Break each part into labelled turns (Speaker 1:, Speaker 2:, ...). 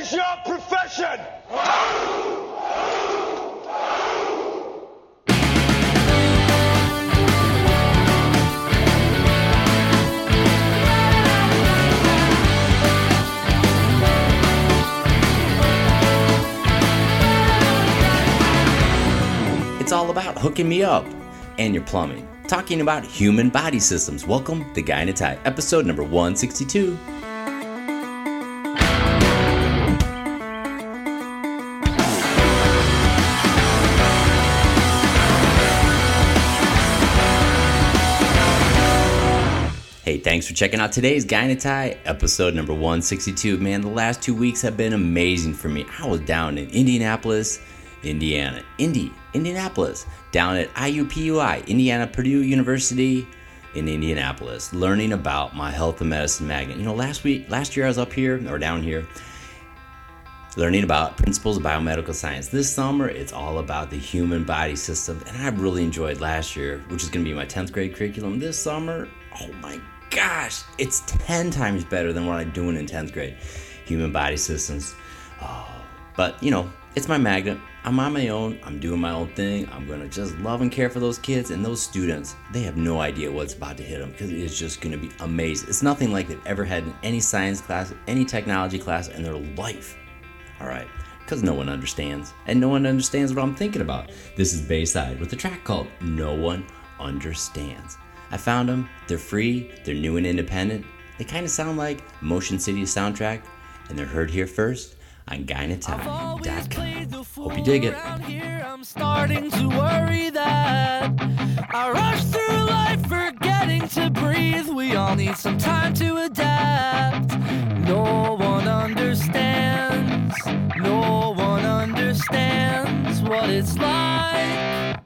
Speaker 1: is your profession?
Speaker 2: It's all about hooking me up and your plumbing. Talking about human body systems. Welcome to Guy in a Tie, episode number 162. Hey, thanks for checking out today's Guy in a Tie, episode number 162. Man, the last 2 weeks have been amazing for me. I was down in Indianapolis, Indianapolis, down at IUPUI, Indiana Purdue University in Indianapolis, learning about my health and medicine magnet. You know, last year I was up here, or down here, learning about principles of biomedical science. This summer, it's all about the human body system, and I really enjoyed last year, which is going to be my 10th grade curriculum. This summer, oh my gosh, it's 10 times better than what I'm doing in 10th grade. Human body systems. Oh, but, you know, it's my magnet. I'm on my own. I'm doing my own thing. I'm going to just love and care for those kids and those students. They have no idea what's about to hit them because it's just going to be amazing. It's nothing like they've ever had in any science class, any technology class in their life. All right. Because no one understands. And no one understands what I'm thinking about. This is Bayside with a track called No One Understands. I found them. They're free. They're new and independent. They kind of sound like Motion City's soundtrack. And they're heard here first on GuyInATie.com. Hope you dig it.
Speaker 3: Here, I'm starting to worry that I rush through life forgetting to breathe. We all need some time to adapt. No one understands. No one understands what it's like.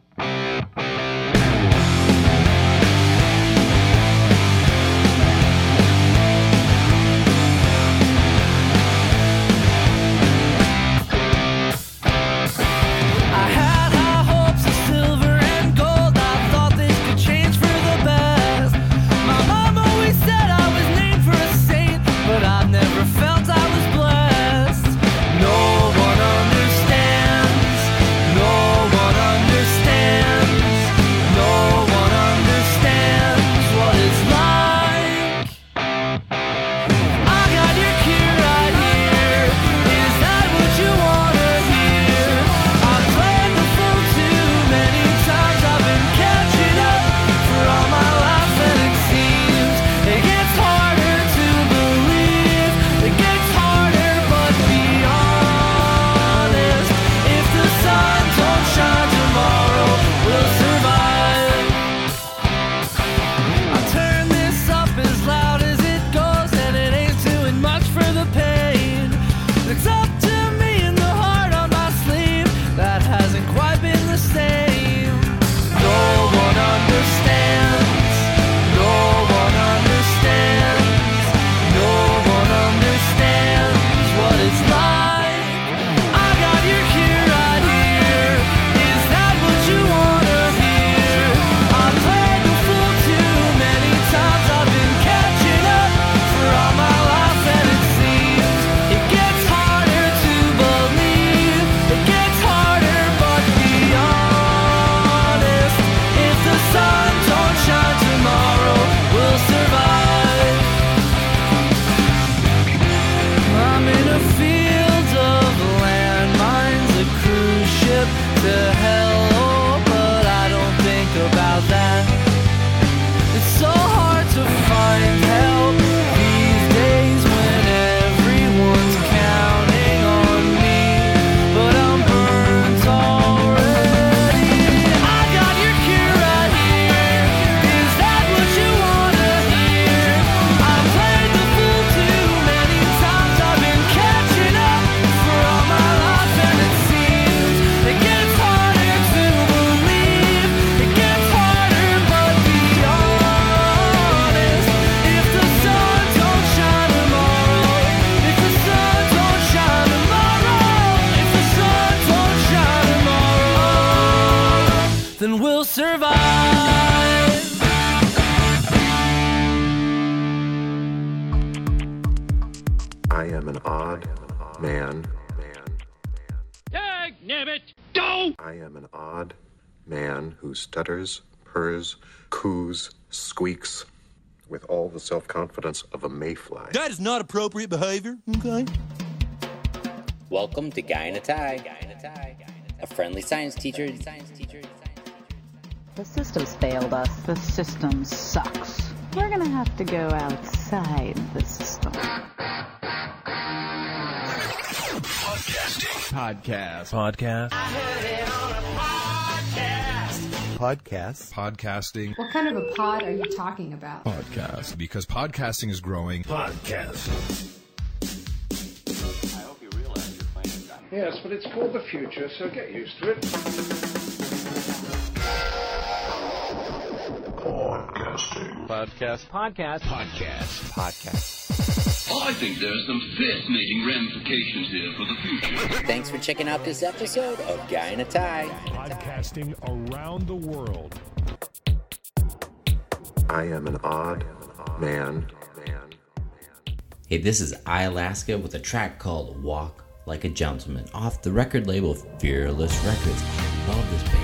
Speaker 4: I am an odd,
Speaker 1: man.
Speaker 4: Dag nabbit! Go!
Speaker 1: I am an odd man who stutters, purrs, coos, squeaks with all the self-confidence of a mayfly.
Speaker 5: That is not appropriate behavior, okay?
Speaker 2: Welcome to Guy in a Tie, a friendly science teacher.
Speaker 6: The system's failed us.
Speaker 7: The system sucks. We're gonna have to go outside the system.
Speaker 5: Podcast.
Speaker 8: Podcasting.
Speaker 9: What kind of a pod are you talking about?
Speaker 8: Podcast. Because podcasting is growing.
Speaker 5: Podcast.
Speaker 4: I hope you realize you're playing a gun.
Speaker 10: Yes, but it's for the future, so get used to it.
Speaker 8: Podcast.
Speaker 11: I think there's some fascinating ramifications here for the future.
Speaker 2: Thanks for checking out this episode of Guy in a Tie.
Speaker 12: Podcasting around the world.
Speaker 1: I am an odd man.
Speaker 2: Hey, this is Alaska with a track called Walk Like a Gentleman off the record label Fearless Records. I love this band.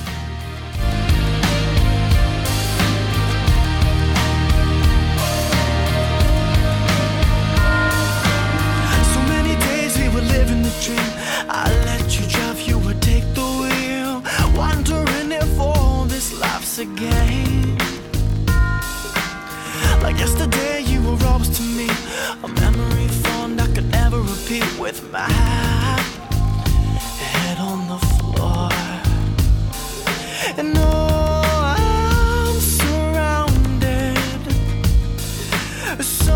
Speaker 3: I let you drive, you would take the wheel, wondering if all this life's a game. Like yesterday you were always to me, a memory fond I could never repeat, with my head on the floor. And I'm surrounded, so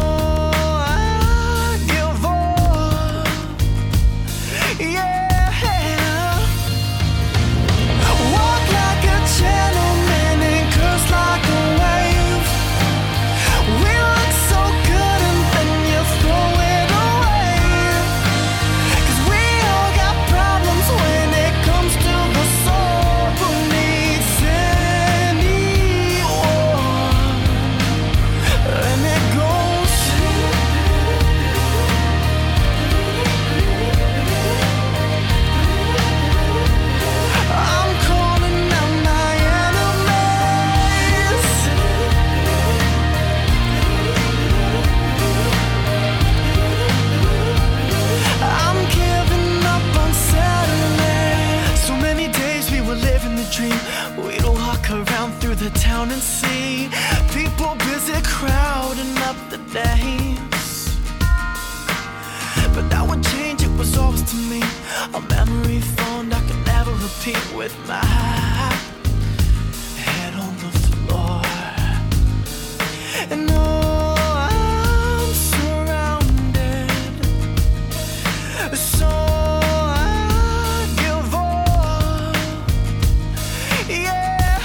Speaker 3: town and see people busy crowding up the days. But that would change, it was always to me a memory fond I could never repeat, with my head on the floor. And I'm surrounded, so I give up. Yeah.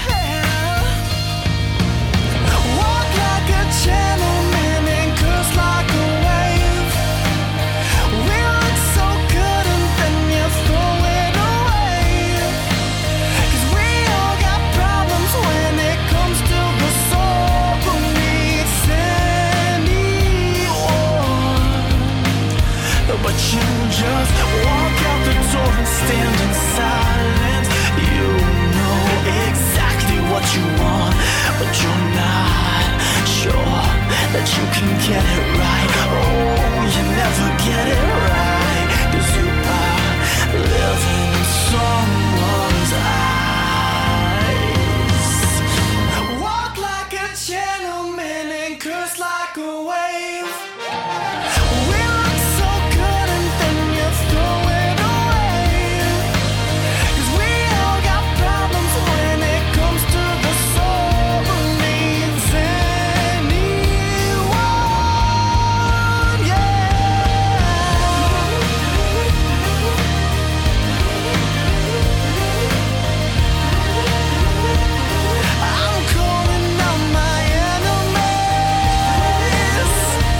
Speaker 3: Gentleman and curse like a wave. We look so good and then you throw it away. 'Cause we all got problems when it comes to the soul who needs anyone. But you just walk out the door and stand in silence. You know exactly what you want, but you're not sure that you can get it right. Oh, you never get it right, 'cause you are living in someone's eyes. Walk like a gentleman and curse like a wave. We look so good and then you throw it away. 'Cause we all got problems when it comes to the soul who needs anyone. Yeah. I'm calling out my enemies.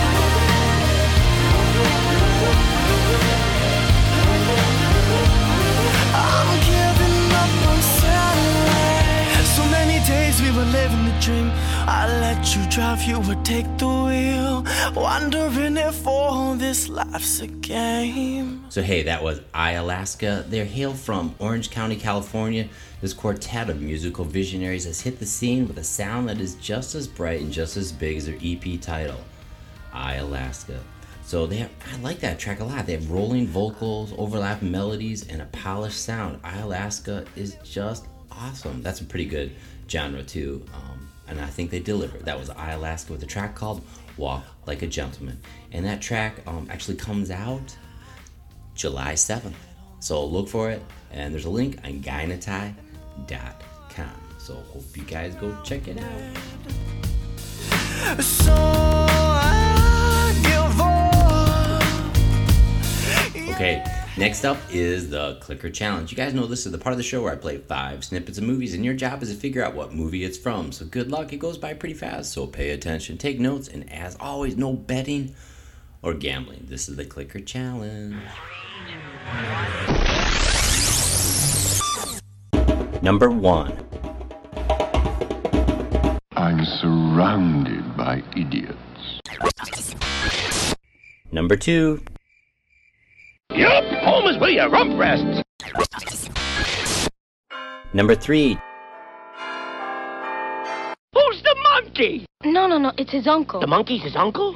Speaker 3: I'm giving up on Saturday. So many days we were living the dream. I let you drive, you would take the wheel, wondering if all this life's a game.
Speaker 2: So hey, that was Alaska. They hail from Orange County, California. This quartet of musical visionaries has hit the scene with a sound that is just as bright and just as big as their EP title, Alaska. So I like that track a lot. They have rolling vocals, overlapping melodies, and a polished sound. Alaska is just awesome. That's a pretty good genre too, and I think they delivered. That was Alaska with a track called Walk Like a Gentleman, and that track actually comes out July 7th. So look for it, and there's a link on GuyNaTai.com. So hope you guys go check it out.
Speaker 3: So I give up.
Speaker 2: Okay, next up is the Clicker Challenge. You guys know this is the part of the show where I play 5 snippets of movies, and your job is to figure out what movie it's from. So good luck, it goes by pretty fast, so pay attention, take notes, and as always, no betting or gambling. This is the Clicker Challenge. Number 1.
Speaker 6: I'm surrounded by idiots.
Speaker 2: Number 2.
Speaker 13: Yup, home is where your rump rests.
Speaker 2: Number 3.
Speaker 13: Who's the monkey?
Speaker 14: No, it's his uncle.
Speaker 13: The monkey's his uncle?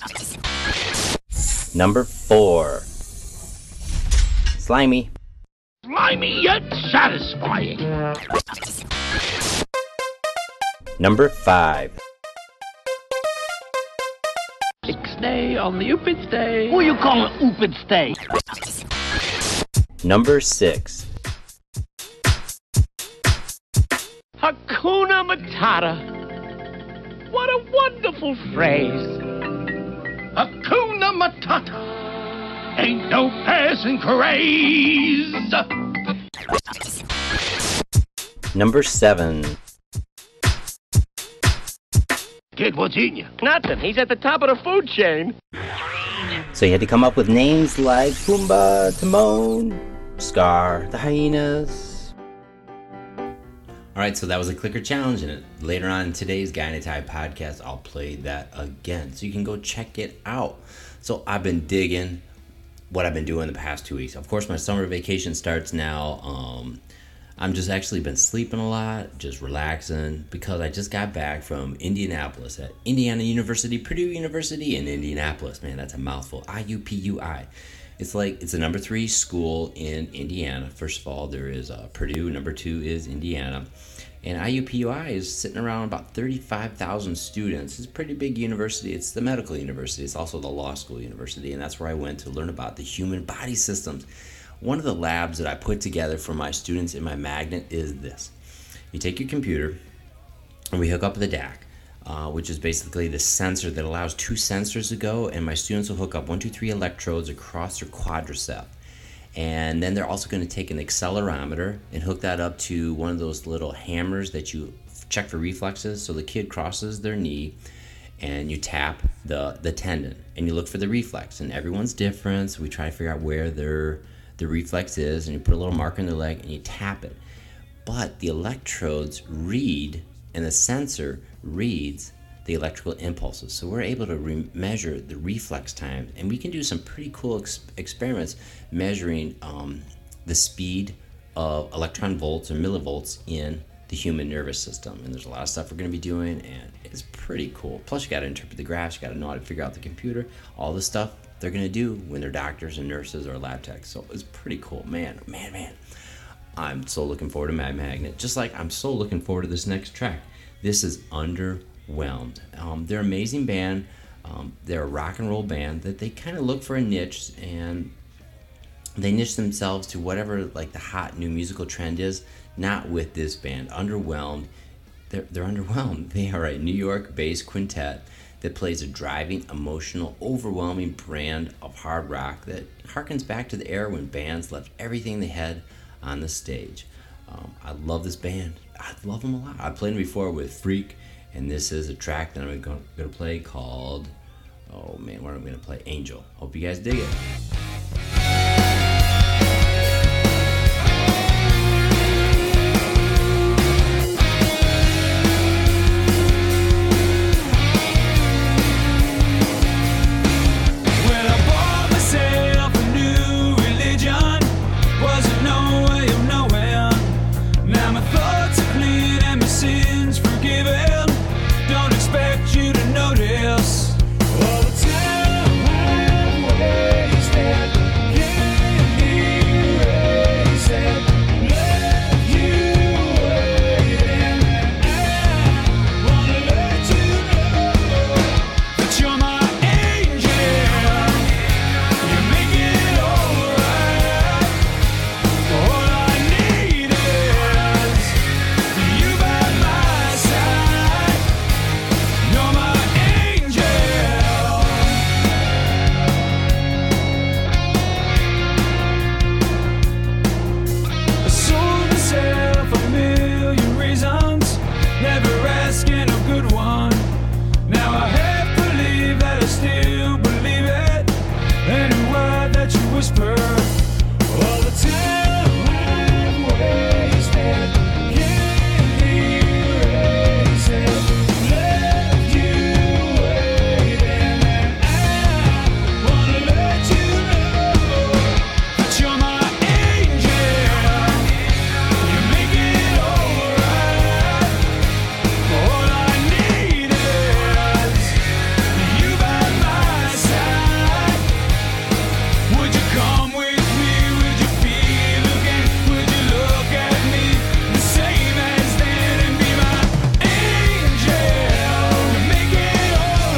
Speaker 2: Number 4. Slimy.
Speaker 13: Slimy yet satisfying.
Speaker 2: Number 5.
Speaker 13: Ixnay on the Oopid Stay. Who you calling Oopid Stay?
Speaker 2: Number 6.
Speaker 13: Hakuna Matata. What a wonderful phrase. Hakuna Matata. Ain't no passing craze.
Speaker 2: Number 7.
Speaker 13: Kid, what's eating you? Nothing. He's at the top of the food chain.
Speaker 2: So you had to come up with names like Pumbaa, Timon, Scar, the hyenas. Alright, so that was a Clicker Challenge, and later on in today's GuyNaTai podcast, I'll play that again. So you can go check it out. So I've been digging what I've been doing the past 2 weeks. Of course, my summer vacation starts now. I'm just actually been sleeping a lot, just relaxing, because I just got back from Indianapolis at Indiana University, Purdue University in Indianapolis. Man, that's a mouthful. IUPUI. It's the number 3 school in Indiana. First of all, there is Purdue. Number 2 is Indiana. And IUPUI is sitting around about 35,000 students. It's a pretty big university. It's the medical university. It's also the law school university. And that's where I went to learn about the human body systems. One of the labs that I put together for my students in my magnet is this. You take your computer and we hook up the DAC, which is basically the sensor that allows 2 sensors to go, and my students will hook up 1, 2, 3 electrodes across their quadricep. And then they're also going to take an accelerometer and hook that up to one of those little hammers that you check for reflexes. So the kid crosses their knee and you tap the tendon and you look for the reflex, and everyone's different, so we try to figure out where the reflex is, and you put a little marker in their leg and you tap it. But the electrodes read and the sensor reads the electrical impulses, so we're able to measure the reflex time, and we can do some pretty cool experiments measuring the speed of electron volts or millivolts in the human nervous system. And there's a lot of stuff we're going to be doing, and it's pretty cool. Plus you got to interpret the graphs, you got to know how to figure out the computer, all the stuff they're going to do when they're doctors and nurses or lab techs. So it's pretty cool. Man. I'm so looking forward to Mad Magnet, just like I'm so looking forward to this next track. This is Underwhelmed. They're an amazing band. They're a rock and roll band that they kind of look for a niche, and they niche themselves to whatever like the hot new musical trend is. Not with this band, Underwhelmed. They're underwhelmed. They are a New York-based quintet that plays a driving, emotional, overwhelming brand of hard rock that harkens back to the era when bands left everything they had on the stage. I love this band. I love them a lot. I've played them before with Freak, and this is a track that I'm going to play called, what am I going to play? Angel. Hope you guys dig it.
Speaker 3: believe it. Any word that you whisper, all the time I've wasted, can't erase it. Left you waiting, and I wanna let you know that you're my angel. You make it alright. All I need is you by my side. Would you come with me? Would you feel again? Would you look at me the same as then and be my angel? Make it all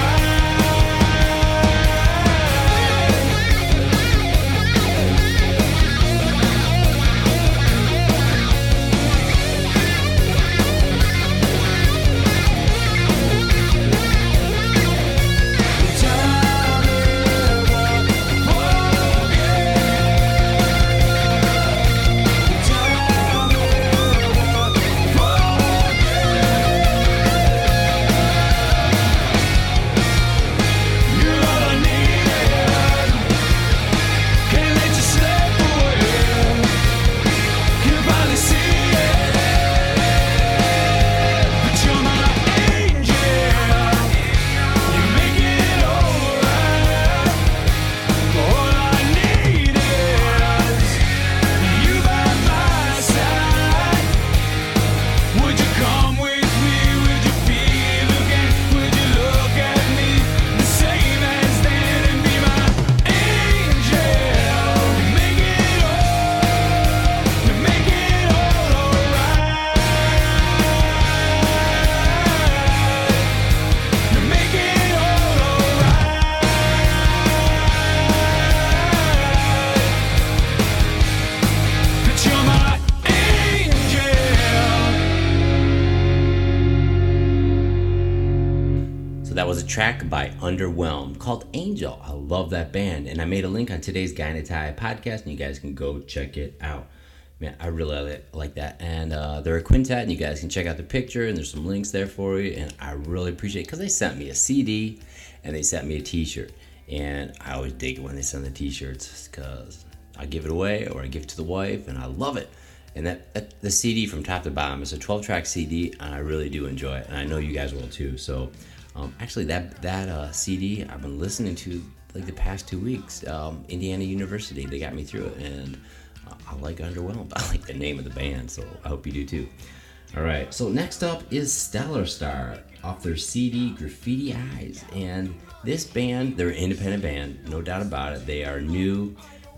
Speaker 2: That was a track by Underwhelmed called Angel. I love that band. And I made a link on today's Guy in a Tie podcast, and you guys can go check it out. Man, I really like that. And they're a quintet, and you guys can check out the picture, and there's some links there for you. And I really appreciate it because they sent me a CD and they sent me a t-shirt. And I always dig it when they send the t-shirts because I give it away or I give it to the wife, and I love it. And that the CD from top to bottom is a 12-track CD, and I really do enjoy it. And I know you guys will too. So actually, that CD I've been listening to like the past 2 weeks. Indiana University, they got me through it, and I like Underwhelmed. I like the name of the band, so I hope you do too. All right, so next up is Stellar Star off their CD Graffiti Eyes, and this band, they're an independent band, no doubt about it. They are new.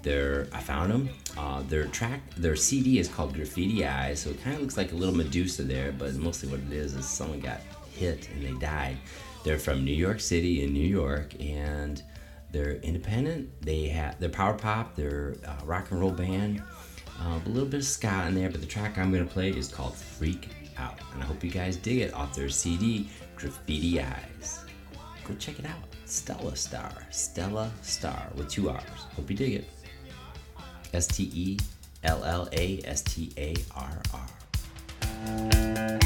Speaker 2: I found them. Their CD is called Graffiti Eyes, so it kind of looks like a little Medusa there, but mostly what it is someone got hit and they died. They're from New York City in New York, and they're independent. They're power pop. They're a rock and roll band. A little bit of ska in there, but the track I'm going to play is called Freak Out, and I hope you guys dig it off their CD Graffiti Eyes. Go check it out. Stella Star with 2 R's. Hope you dig it. STELLASTARR.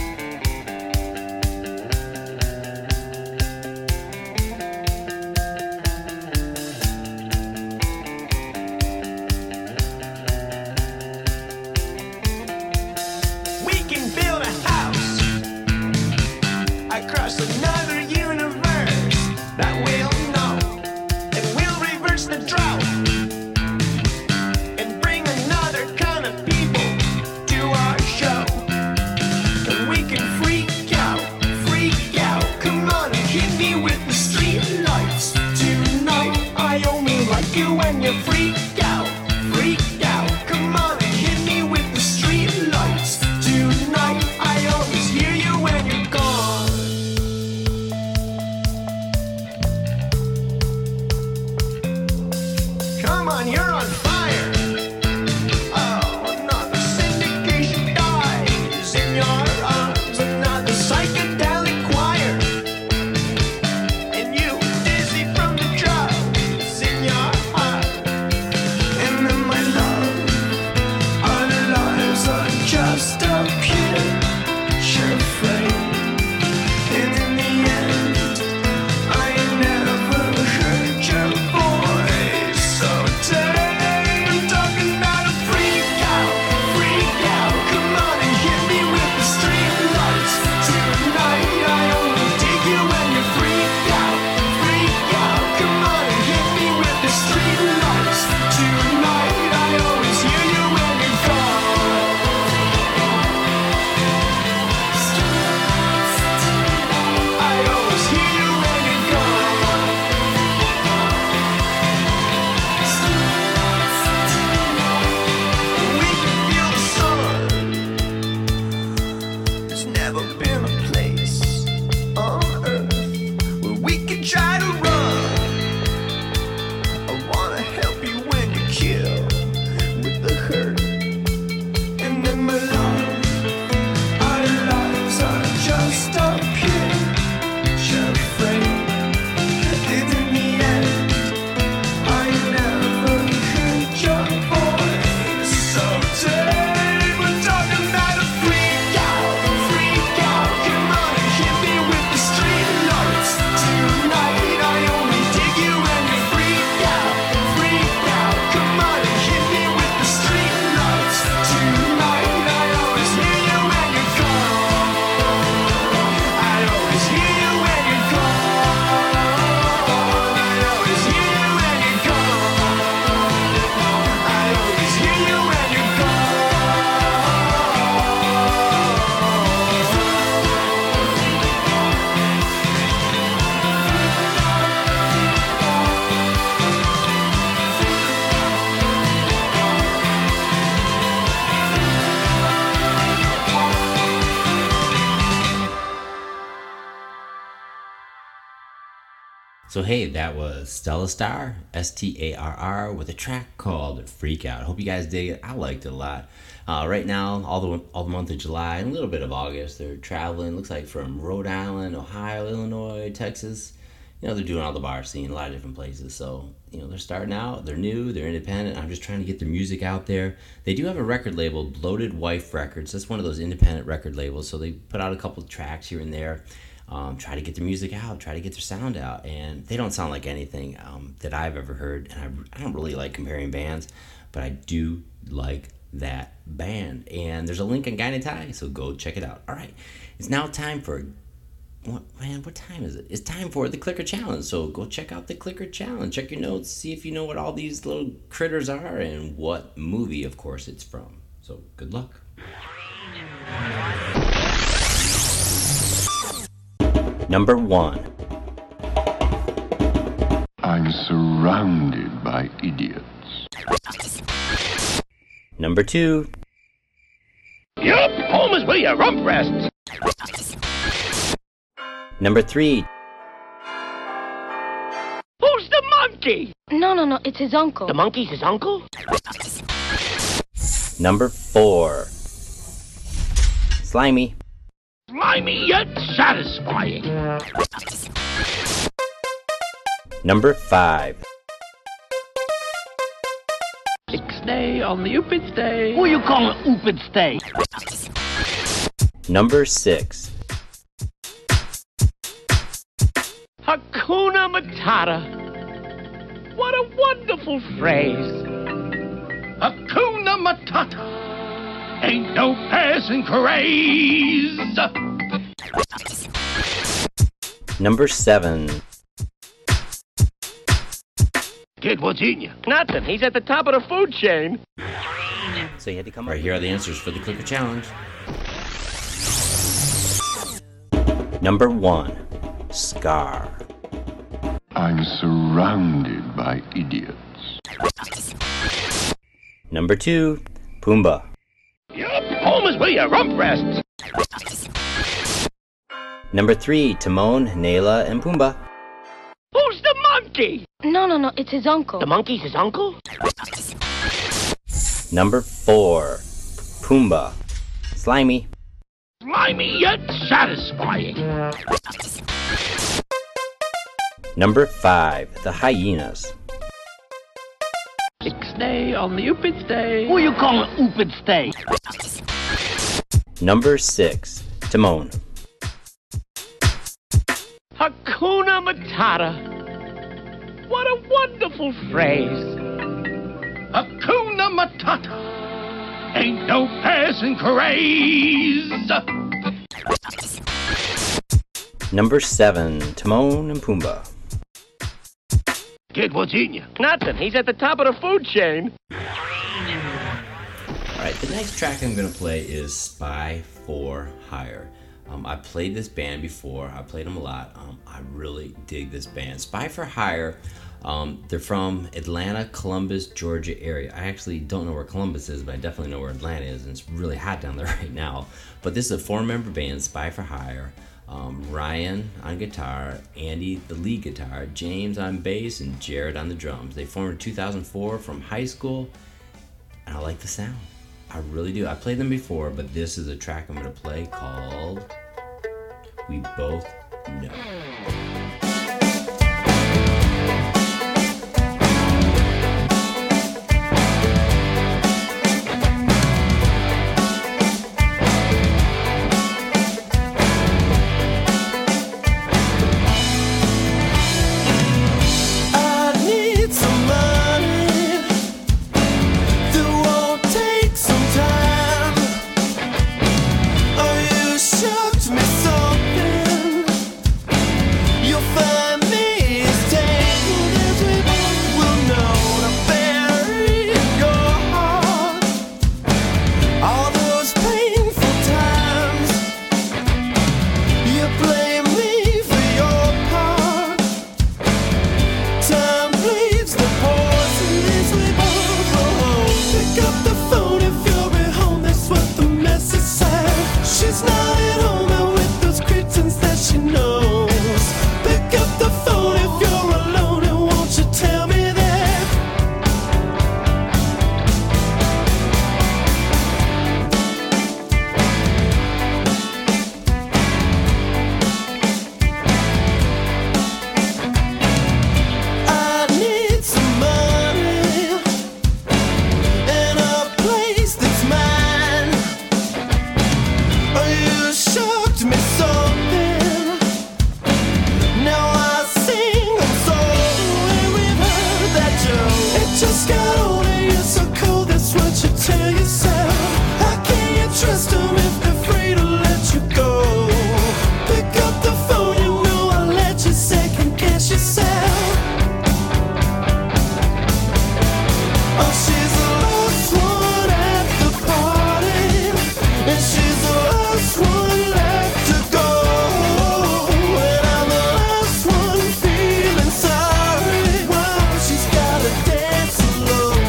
Speaker 3: And in the end, I never heard
Speaker 2: So hey, that was Stella Star, Starr, with a track called Freak Out. Hope you guys dig it. I liked it a lot. Right now, all the month of July and a little bit of August, they're traveling. Looks like from Rhode Island, Ohio, Illinois, Texas. They're doing all the bar scene, a lot of different places. So, they're starting out. They're new. They're independent. I'm just trying to get their music out there. They do have a record label, Bloated Wife Records. That's one of those independent record labels. So they put out a couple of tracks here and there. Try to get their music out, try to get their sound out, and they don't sound like anything that I've ever heard, and I don't really like comparing bands, but I do like that band, and there's a link on Guy Tie, so go check it out. All right, it's now time for, what time is it? It's time for the Clicker Challenge, so go check out the Clicker Challenge, check your notes, see if you know what all these little critters are, and what movie, of course, it's from. So, good luck. Number 1.
Speaker 6: I'm surrounded by idiots.
Speaker 2: Number 2.
Speaker 13: Yup, home is where your rump rests.
Speaker 2: Number 3.
Speaker 13: Who's the monkey?
Speaker 14: No, it's his uncle.
Speaker 13: The monkey's his uncle?
Speaker 2: Number 4. Slimy.
Speaker 13: Slimy yet satisfying.
Speaker 2: Number 5.
Speaker 13: Ixnay on the Upid Day. Who you calling Upid Day?
Speaker 2: Number 6.
Speaker 13: Hakuna Matata. What a wonderful phrase. Hakuna Matata. Ain't no passing craze.
Speaker 2: Number 7.
Speaker 13: Kid, what's eating you? Nothing. He's at the top of the food chain.
Speaker 2: So you had to come. Right, here are the answers for the Clicker Challenge. Number 1. Scar.
Speaker 6: I'm surrounded by idiots.
Speaker 2: Number 2. Pumbaa.
Speaker 13: Yup, home is where your rump rests.
Speaker 2: Number 3. Timon, Naila, and Pumbaa.
Speaker 13: Who's the monkey?
Speaker 14: No, it's his uncle.
Speaker 13: The monkey's his uncle?
Speaker 2: Number 4. Pumbaa. Slimy.
Speaker 13: Slimy yet satisfying.
Speaker 2: Number 5. The Hyenas.
Speaker 13: Ixnay on the Upid Day. Who you calling Upid Day?
Speaker 2: Number 6. Timon.
Speaker 13: Hakuna Matata. What a wonderful phrase. Hakuna Matata. Ain't no passing craze.
Speaker 2: Number 7. Timon and Pumbaa.
Speaker 13: Kid, what's eating you? Nothing. He's at the top of the food chain.
Speaker 2: Alright, the next track I'm going to play is Spy for Hire. I played this band before. I played them a lot. I really dig this band. Spy for Hire. They're from Atlanta, Columbus, Georgia area. I actually don't know where Columbus is, but I definitely know where Atlanta is, and it's really hot down there right now. But this is a 4-member band, Spy for Hire. Ryan on guitar, Andy the lead guitar, James on bass, and Jared on the drums. They formed in 2004 from high school, and I like the sound. I really do. I played them before, but this is a track I'm going to play called We Both Know.
Speaker 15: She knows. Pick up the phone if you're
Speaker 3: Oh, she's the last one at the party, and she's the last one left to go. And I'm the last one feeling sorry. Wow, she's gotta dance alone.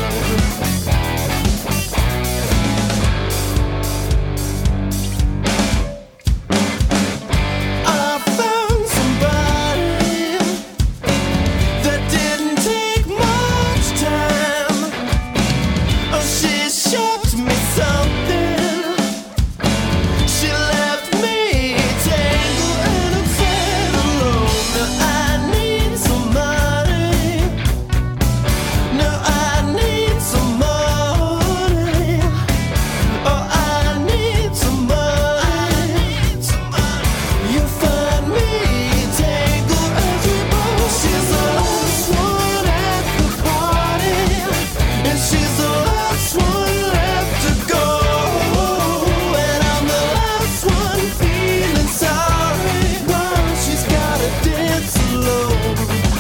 Speaker 3: I found somebody that didn't take much time. Oh, she shocked me something. She left me tangled and upset alone. Now I need somebody. Now I need somebody. Oh, I need somebody. You find me tangled as we both. She's the last one at the party, and she's the last one left to go. And I'm the last one feeling sorry. Wow, she's gotta dance alone.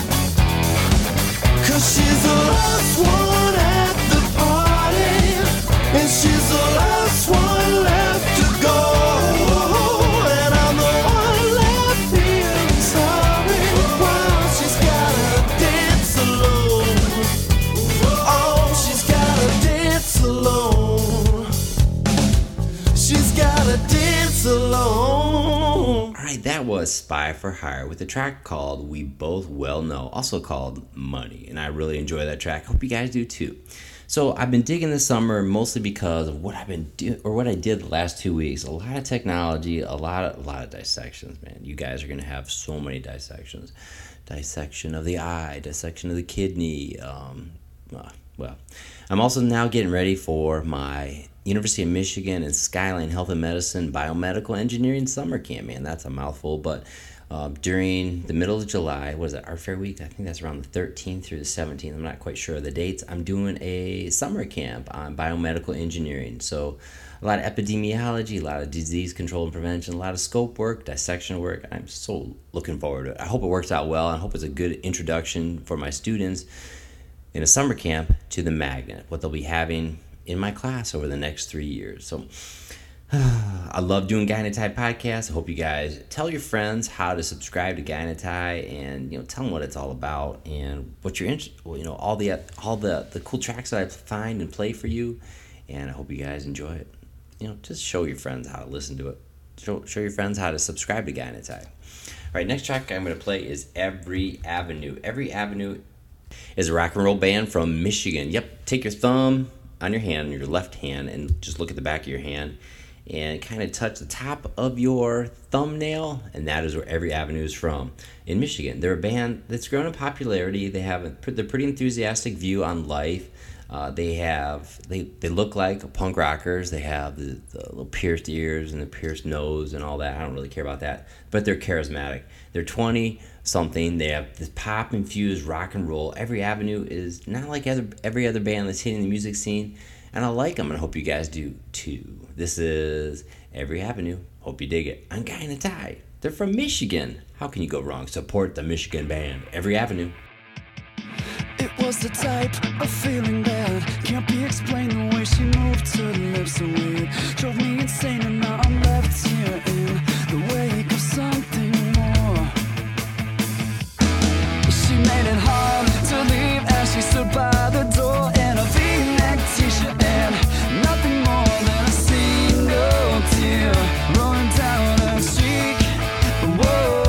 Speaker 3: 'Cause she's the last one at the party, and she's the last one left to go. And I'm the one left feeling sorry. Wow, she's gotta dance alone. Oh, she's gotta dance alone. She's gotta dance alone.
Speaker 2: All right, that was Spy for Hire with a track called We Both Well Know, also called Money. And I really enjoy that track. Hope you guys do too. So I've been digging this summer mostly because of what I've been what I did the last 2 weeks. A lot of technology, a lot of dissections, man. You guys are gonna have so many dissections. Dissection of the eye, dissection of the kidney. Well, I'm also now getting ready for my University of Michigan and Skyline Health and Medicine Biomedical Engineering Summer Camp. Man, that's a mouthful, but during the middle of July, what is it, our fair week? I think that's around the 13th through the 17th. I'm not quite sure of the dates. I'm doing a summer camp on biomedical engineering. So a lot of epidemiology, a lot of disease control and prevention, a lot of scope work, dissection work. I'm so looking forward to it. I hope it works out well. I hope it's a good introduction for my students in a summer camp to the magnet, what they'll be having in my class over the next 3 years. So I love doing Guy in a Tie podcasts. I hope you guys tell your friends how to subscribe to Guy in a Tie, and tell them what it's all about and what you're interested. All the cool tracks that I find and play for you, and I hope you guys enjoy it. Just show your friends how to listen to it. Show your friends how to subscribe to Guy in a Tie. All right, next track I'm going to play is Every Avenue. Every Avenue is a rock and roll band from Michigan. Yep, take your thumb on your hand, your left hand, and just look at the back of your hand and kind of touch the top of your thumbnail, and that is where Every Avenue is from, in Michigan. They're a band that's grown in popularity. They're pretty enthusiastic view on life. They look like punk rockers. They have the little pierced ears and the pierced nose and all that. I don't really care about that, but they're charismatic. They're 20-something. They have this pop-infused rock and roll. Every Avenue is not like every other band that's hitting the music scene, and I like them, and I hope you guys do too. This is Every Avenue. Hope you dig it. I'm Guy in a Tie. They're from Michigan. How can you go wrong? Support the Michigan band, Every Avenue.
Speaker 3: It was the type of feeling bad can't be explained. The way she moved to the lips so weird drove me insane, and now I'm left here in the wake of something more. She made it hard to leave as she stood by the door in a V-neck t-shirt and nothing more than a single tear rolling down her cheek. Whoa.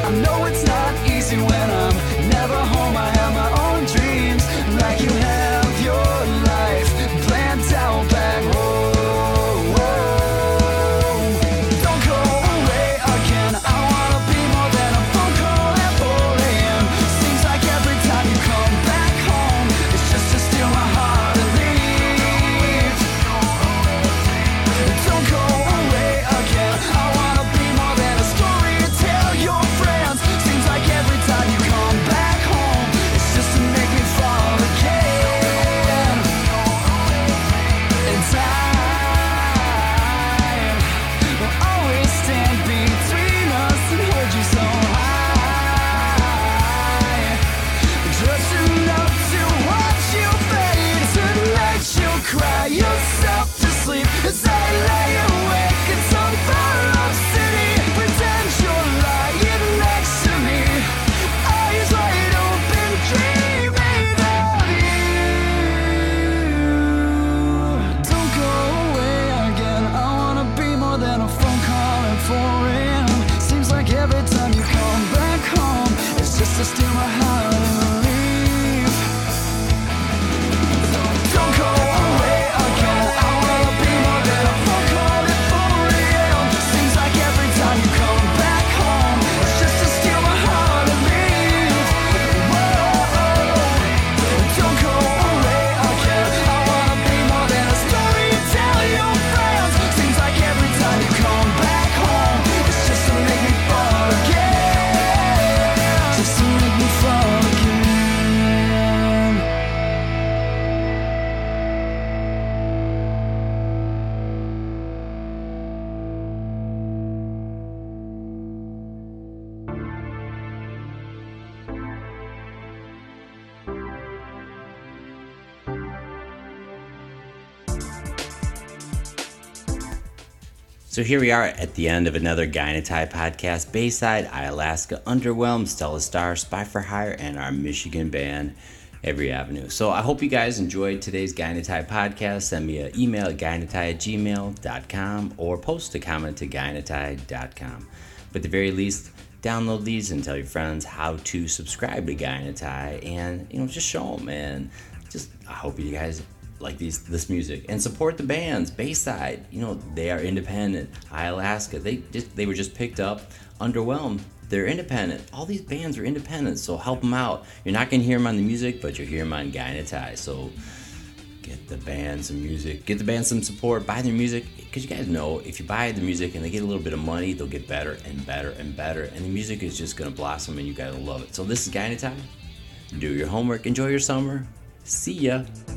Speaker 3: When I'm never home, I have my own dreams like you have.
Speaker 2: So here we are at the end of another Guy in a Tie podcast. Bayside, Alaska, Underwhelmed, Stella Star, Spy for Hire, and our Michigan band, Every Avenue. So I hope you guys enjoyed today's Guy in a Tie podcast. Send me an email at guyinatie@gmail.com or post a comment to guyinatie.com. But at the very least, download these and tell your friends how to subscribe to Guy in a Tie, and just show them. And I hope you guys like this music and support the bands. Bayside, they are independent. Alaska, they were just picked up. Underwhelmed, they're independent. All these bands are independent, so help them out. You're not gonna hear them on the music, but you'll hear them on Guy in a Tie. So get the band some music, get the band some support, buy their music, because you guys know if you buy the music and they get a little bit of money, they'll get better and better and better, and the music is just gonna blossom and you guys will love it. So this is Guy in a Tie. Do your homework, enjoy your summer. See ya.